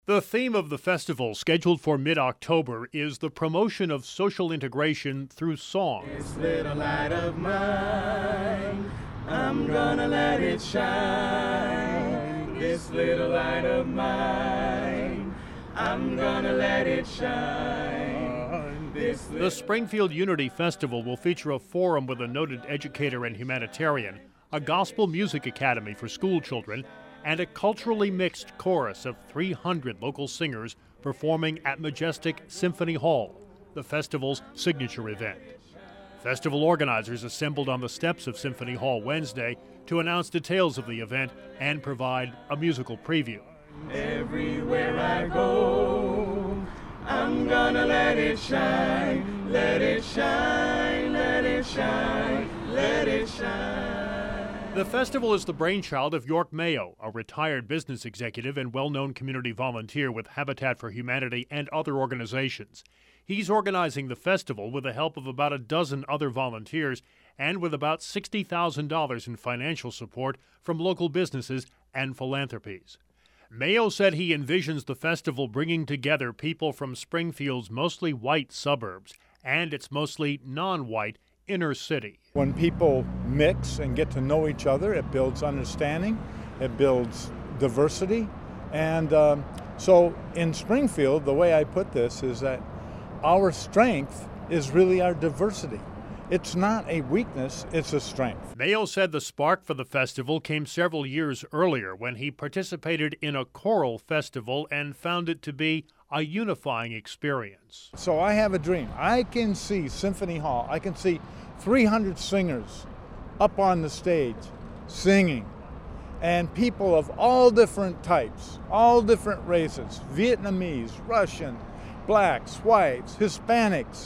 The theme of the festival, scheduled for mid-October, is the promotion of social integration through song. This little light of mine, I'm gonna let it shine. This little light of mine, I'm gonna let it shine. The Springfield Unity Festival will feature a forum with a noted educator and humanitarian, a gospel music academy for school children, and a culturally mixed chorus of 300 local singers performing at Majestic Symphony Hall, the festival's signature event. Festival organizers assembled on the steps of Symphony Hall Wednesday to announce details of the event and provide a musical preview. Everywhere I go, I'm gonna let it shine, let it shine, let it shine, let it shine. The festival is the brainchild of York Mayo, a retired business executive and well-known community volunteer with Habitat for Humanity and other organizations. He's organizing the festival with the help of about a dozen other volunteers and with about $60,000 in financial support from local businesses and philanthropies. Mayo said he envisions the festival bringing together people from Springfield's mostly white suburbs and its mostly non-white inner city. When people mix and get to know each other, it builds understanding, it builds diversity. And so in Springfield, the way I put this is that our strength is really our diversity. It's not a weakness, it's a strength. Mayo said the spark for the festival came several years earlier when he participated in a choral festival and found it to be a unifying experience. So I have a dream. I can see Symphony Hall, I can see 300 singers up on the stage singing, and people of all different types, all different races, Vietnamese, Russian, blacks, whites, Hispanics,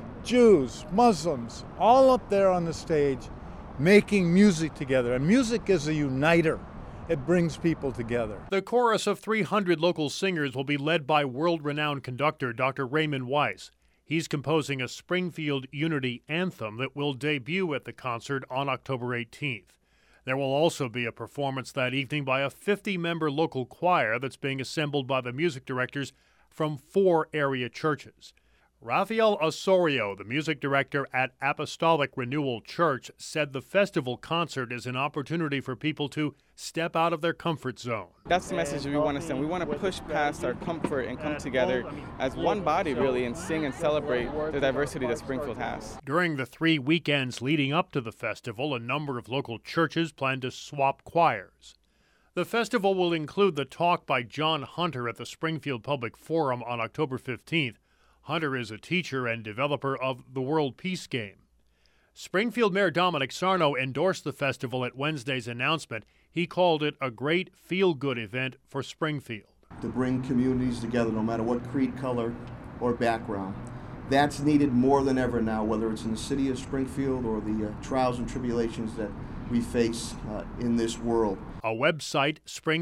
Jews, Muslims, all up there on the stage making music together. And music is a uniter. It brings people together. The chorus of 300 local singers will be led by world-renowned conductor Dr. Raymond Weiss. He's composing a Springfield Unity anthem that will debut at the concert on October 18th. There will also be a performance that evening by a 50-member local choir that's being assembled by the music directors from 4 area churches. Rafael Osorio, the music director at Apostolic Renewal Church, said the festival concert is an opportunity for people to step out of their comfort zone. That's the message we want to send. We want to push past our comfort and come together as one body, really, and sing and celebrate the diversity that Springfield has. During the 3 weekends leading up to the festival, a number of local churches plan to swap choirs. The festival will include the talk by John Hunter at the Springfield Public Forum on October 15th. Hunter is a teacher and developer of the World Peace Game. Springfield Mayor Dominic Sarno endorsed the festival at Wednesday's announcement. He called it a great feel-good event for Springfield. To bring communities together, no matter what creed, color, or background. That's needed more than ever now, whether it's in the city of Springfield or the trials and tribulations that we face in this world. A website,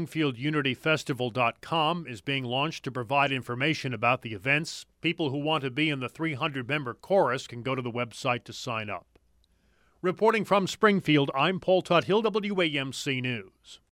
SpringfieldUnityFestival.com, is being launched to provide information about the events. People who want to be in the 300-member chorus can go to the website to sign up. Reporting from Springfield, I'm Paul Tuthill, WAMC News.